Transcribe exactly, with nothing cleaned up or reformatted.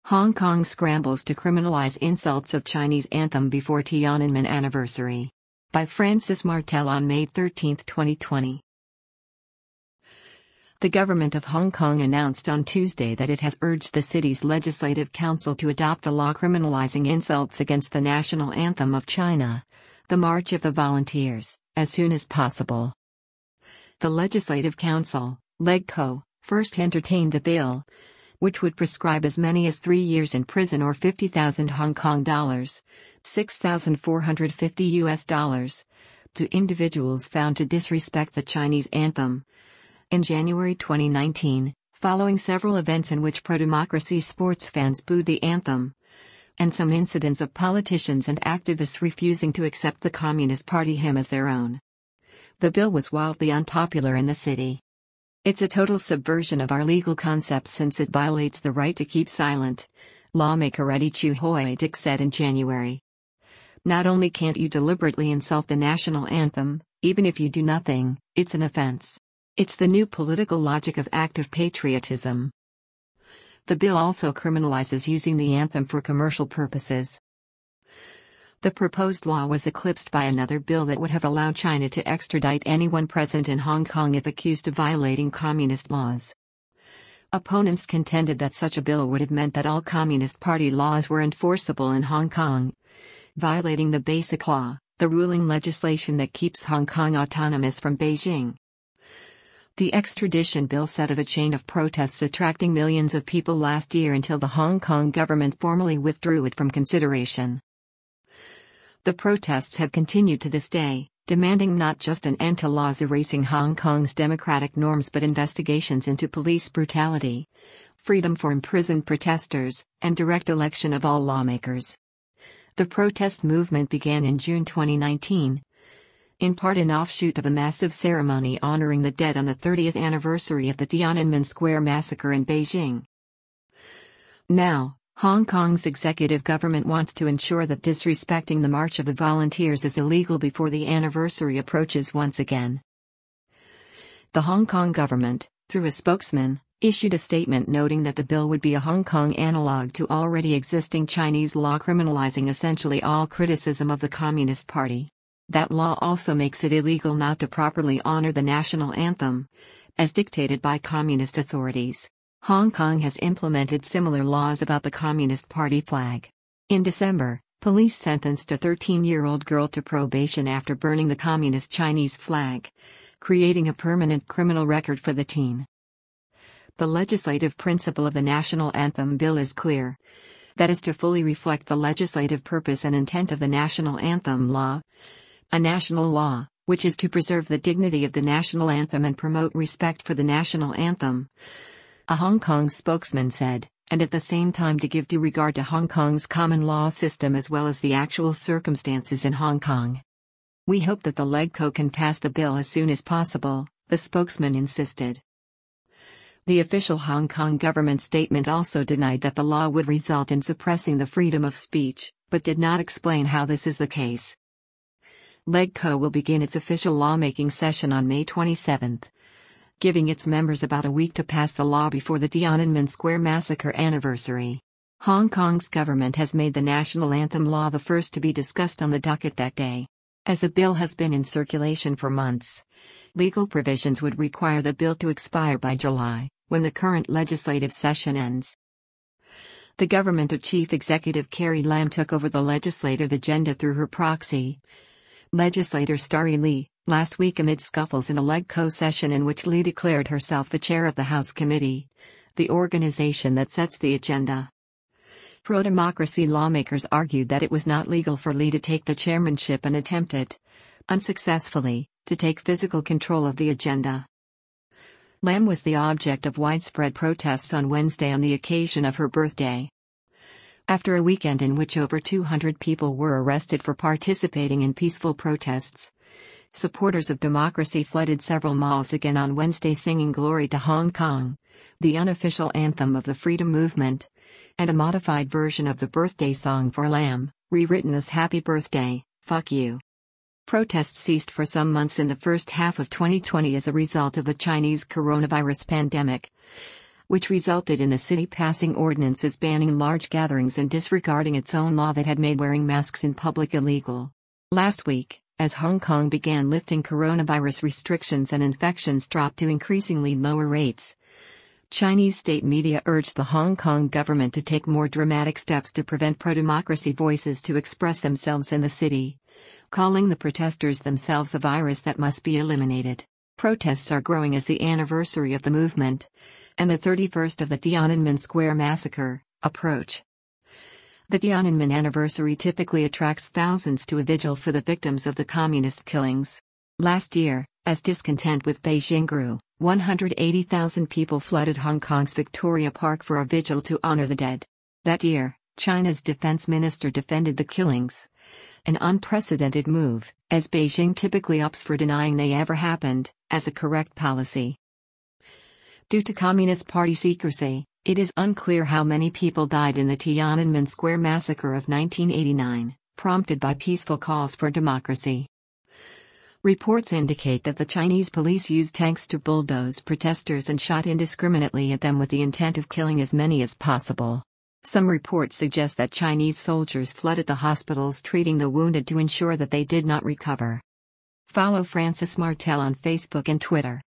Hong Kong scrambles to criminalize insults of Chinese anthem before Tiananmen anniversary. By Francis Martel on May thirteenth, twenty twenty. The government of Hong Kong announced on Tuesday that it has urged the city's Legislative Council to adopt a law criminalizing insults against the national anthem of China, the March of the Volunteers, as soon as possible. The Legislative Council, LegCo, first entertained the bill, which would prescribe as many as three years in prison or fifty thousand Hong Kong dollars, six thousand four hundred fifty U S dollars, to individuals found to disrespect the Chinese anthem. In January twenty nineteen, following several events in which pro-democracy sports fans booed the anthem, and some incidents of politicians and activists refusing to accept the Communist Party hymn as their own, the bill was wildly unpopular in the city. It's a total subversion of our legal concepts since it violates the right to keep silent, lawmaker Eddie Chu Hoi Dik said in January. Not only can't you deliberately insult the national anthem, even if you do nothing, it's an offense. It's the new political logic of active patriotism. The bill also criminalizes using the anthem for commercial purposes. The proposed law was eclipsed by another bill that would have allowed China to extradite anyone present in Hong Kong if accused of violating communist laws. Opponents contended that such a bill would have meant that all Communist Party laws were enforceable in Hong Kong, violating the Basic Law, the ruling legislation that keeps Hong Kong autonomous from Beijing. The extradition bill set of a chain of protests attracting millions of people last year until the Hong Kong government formally withdrew it from consideration. The protests have continued to this day, demanding not just an end to laws erasing Hong Kong's democratic norms but investigations into police brutality, freedom for imprisoned protesters, and direct election of all lawmakers. The protest movement began in June twenty nineteen, in part an offshoot of a massive ceremony honoring the dead on the thirtieth anniversary of the Tiananmen Square massacre in Beijing. Now, Hong Kong's executive government wants to ensure that disrespecting the March of the Volunteers is illegal before the anniversary approaches once again. The Hong Kong government, through a spokesman, issued a statement noting that the bill would be a Hong Kong analog to already existing Chinese law criminalizing essentially all criticism of the Communist Party. That law also makes it illegal not to properly honor the national anthem, as dictated by communist authorities. Hong Kong has implemented similar laws about the Communist Party flag. In December, police sentenced a thirteen-year-old girl to probation after burning the communist Chinese flag, creating a permanent criminal record for the teen. The legislative principle of the national anthem bill is clear. That is to fully reflect the legislative purpose and intent of the national anthem law, a national law, which is to preserve the dignity of the national anthem and promote respect for the national anthem, a Hong Kong spokesman said, and at the same time to give due regard to Hong Kong's common law system as well as the actual circumstances in Hong Kong. We hope that the LegCo can pass the bill as soon as possible, the spokesman insisted. The official Hong Kong government statement also denied that the law would result in suppressing the freedom of speech, but did not explain how this is the case. LegCo will begin its official lawmaking session on May twenty-seventh. Giving its members about a week to pass the law before the Tiananmen Square massacre anniversary. Hong Kong's government has made the national anthem law the first to be discussed on the docket that day. As the bill has been in circulation for months, legal provisions would require the bill to expire by July, when the current legislative session ends. The government of Chief Executive Carrie Lam took over the legislative agenda through her proxy, legislator Starry Lee, last week amid scuffles in a LegCo session in which Lee declared herself the chair of the House Committee, the organization that sets the agenda. Pro-democracy lawmakers argued that it was not legal for Lee to take the chairmanship and attempted, unsuccessfully, to take physical control of the agenda. Lam was the object of widespread protests on Wednesday on the occasion of her birthday. After a weekend in which over two hundred people were arrested for participating in peaceful protests, supporters of democracy flooded several malls again on Wednesday singing Glory to Hong Kong, the unofficial anthem of the freedom movement, and a modified version of the birthday song for Lam, rewritten as Happy Birthday, Fuck You. Protests ceased for some months in the first half of twenty twenty as a result of the Chinese coronavirus pandemic. which resulted in the city passing ordinances banning large gatherings and disregarding its own law that had made wearing masks in public illegal. Last week, as Hong Kong began lifting coronavirus restrictions and infections dropped to increasingly lower rates, Chinese state media urged the Hong Kong government to take more dramatic steps to prevent pro-democracy voices to express themselves in the city, calling the protesters themselves a virus that must be eliminated. Protests are growing as the anniversary of the movement, and the thirty-first of the Tiananmen Square massacre, approach. The Tiananmen anniversary typically attracts thousands to a vigil for the victims of the communist killings. Last year, as discontent with Beijing grew, one hundred eighty thousand people flooded Hong Kong's Victoria Park for a vigil to honor the dead. That year, China's defense minister defended the killings, an unprecedented move, as Beijing typically opts for denying they ever happened, as a correct policy. Due to Communist Party secrecy, it is unclear how many people died in the Tiananmen Square massacre of nineteen eighty-nine, prompted by peaceful calls for democracy. Reports indicate that the Chinese police used tanks to bulldoze protesters and shot indiscriminately at them with the intent of killing as many as possible. Some reports suggest that Chinese soldiers flooded the hospitals treating the wounded to ensure that they did not recover. Follow Francis Martel on Facebook and Twitter.